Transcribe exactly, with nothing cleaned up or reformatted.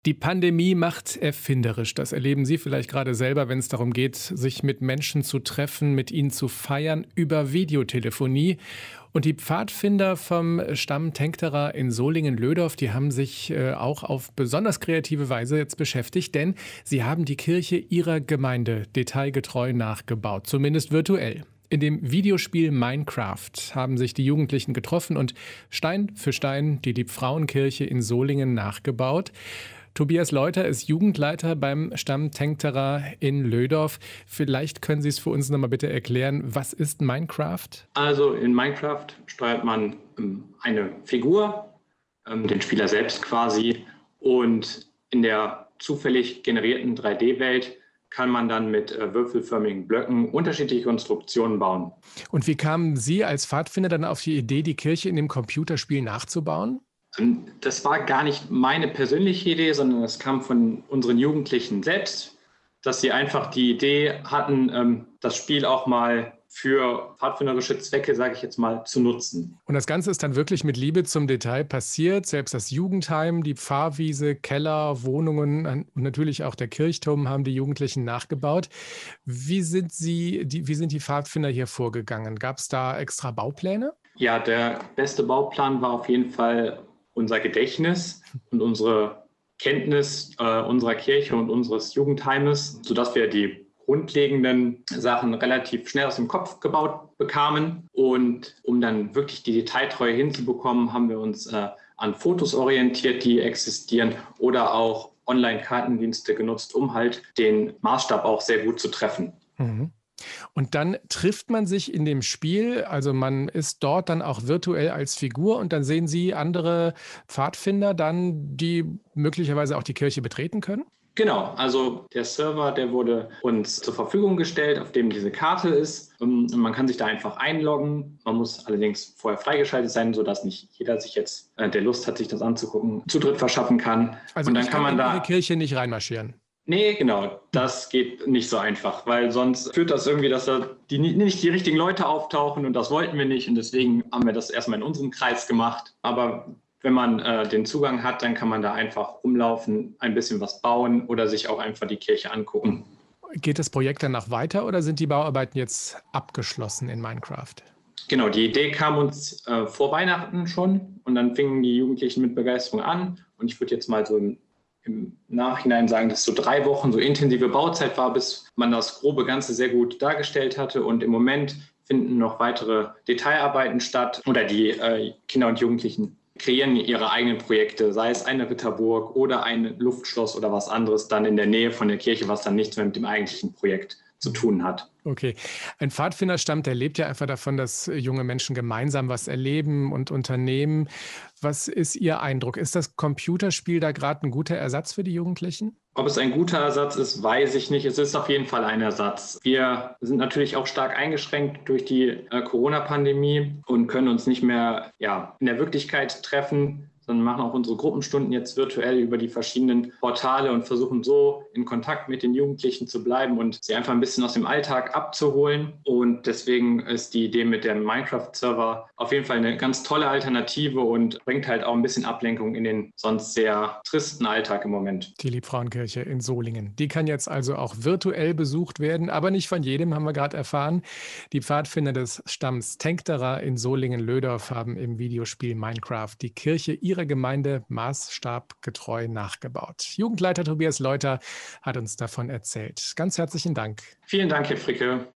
Die Pandemie macht erfinderisch. Das erleben Sie vielleicht gerade selber, wenn es darum geht, sich mit Menschen zu treffen, mit ihnen zu feiern über Videotelefonie. Und die Pfadfinder vom Stamm Tenkterer in Solingen-Lödorf, die haben sich äh, auch auf besonders kreative Weise jetzt beschäftigt, denn sie haben die Kirche ihrer Gemeinde detailgetreu nachgebaut, zumindest virtuell. In dem Videospiel Minecraft haben sich die Jugendlichen getroffen und Stein für Stein die Liebfrauenkirche in Solingen nachgebaut. Tobias Leuter ist Jugendleiter beim Stamm Tenkterer in Lödorf. Vielleicht können Sie es für uns noch mal bitte erklären, was ist Minecraft? Also in Minecraft steuert man ähm, eine Figur, ähm, den Spieler selbst quasi, und in der zufällig generierten drei D-Welt kann man dann mit äh, würfelförmigen Blöcken unterschiedliche Konstruktionen bauen. Und wie kamen Sie als Pfadfinder dann auf die Idee, die Kirche in dem Computerspiel nachzubauen? Ähm, Das war gar nicht meine persönliche Idee, sondern es kam von unseren Jugendlichen selbst, dass sie einfach die Idee hatten, ähm, das Spiel auch mal für pfadfinderische Zwecke, sage ich jetzt mal, zu nutzen. Und das Ganze ist dann wirklich mit Liebe zum Detail passiert. Selbst das Jugendheim, die Pfarrwiese, Keller, Wohnungen und natürlich auch der Kirchturm haben die Jugendlichen nachgebaut. Wie sind Sie, die, wie sind die Pfadfinder hier vorgegangen? Gab es da extra Baupläne? Ja, der beste Bauplan war auf jeden Fall unser Gedächtnis und unsere Kenntnis äh, unserer Kirche und unseres Jugendheimes, sodass wir die grundlegenden Sachen relativ schnell aus dem Kopf gebaut bekamen. Und um dann wirklich die Detailtreue hinzubekommen, haben wir uns äh, an Fotos orientiert, die existieren, oder auch Online-Kartendienste genutzt, um halt den Maßstab auch sehr gut zu treffen. Mhm. Und dann trifft man sich in dem Spiel, also man ist dort dann auch virtuell als Figur und dann sehen Sie andere Pfadfinder dann, die möglicherweise auch die Kirche betreten können? Genau, also der Server, der wurde uns zur Verfügung gestellt, auf dem diese Karte ist. Ähm, Und man kann sich da einfach einloggen. Man muss allerdings vorher freigeschaltet sein, sodass nicht jeder sich jetzt, äh, der Lust hat, sich das anzugucken, Zutritt verschaffen kann. Also Und dann ich kann kann man in Ihre da. Kirche nicht reinmarschieren. Nee, genau, das geht nicht so einfach, weil sonst führt das irgendwie, dass da die, nicht die richtigen Leute auftauchen, und das wollten wir nicht, und deswegen haben wir das erstmal in unserem Kreis gemacht. Aber wenn man äh, den Zugang hat, dann kann man da einfach rumlaufen, ein bisschen was bauen oder sich auch einfach die Kirche angucken. Geht das Projekt danach weiter oder sind die Bauarbeiten jetzt abgeschlossen in Minecraft? Genau, die Idee kam uns äh, vor Weihnachten schon, und dann fingen die Jugendlichen mit Begeisterung an, und ich würde jetzt mal so im im Nachhinein sagen, dass so drei Wochen so intensive Bauzeit war, bis man das grobe Ganze sehr gut dargestellt hatte. Und im Moment finden noch weitere Detailarbeiten statt, oder die äh, Kinder und Jugendlichen kreieren ihre eigenen Projekte, sei es eine Ritterburg oder ein Luftschloss oder was anderes dann in der Nähe von der Kirche, was dann nichts mehr mit dem eigentlichen Projekt zu tun hat. Okay. Ein Pfadfinderstamm, der lebt ja einfach davon, dass äh, junge Menschen gemeinsam was erleben und unternehmen. Was ist Ihr Eindruck? Ist das Computerspiel da gerade ein guter Ersatz für die Jugendlichen? Ob es ein guter Ersatz ist, weiß ich nicht. Es ist auf jeden Fall ein Ersatz. Wir sind natürlich auch stark eingeschränkt durch die äh, Corona-Pandemie und können uns nicht mehr ja, in der Wirklichkeit treffen, sondern machen auch unsere Gruppenstunden jetzt virtuell über die verschiedenen Portale und versuchen so in Kontakt mit den Jugendlichen zu bleiben und sie einfach ein bisschen aus dem Alltag abzuholen. Und deswegen ist die Idee mit dem Minecraft-Server auf jeden Fall eine ganz tolle Alternative und bringt halt auch ein bisschen Ablenkung in den sonst sehr tristen Alltag im Moment. Die Liebfrauenkirche in Solingen. Die kann jetzt also auch virtuell besucht werden, aber nicht von jedem, haben wir gerade erfahren. Die Pfadfinder des Stamms Tenkterer in Solingen-Lödorf haben im Videospiel Minecraft die Kirche ihrer Gemeinde maßstabgetreu nachgebaut. Jugendleiter Tobias Leuter hat uns davon erzählt. Ganz herzlichen Dank. Vielen Dank, Herr Fricke.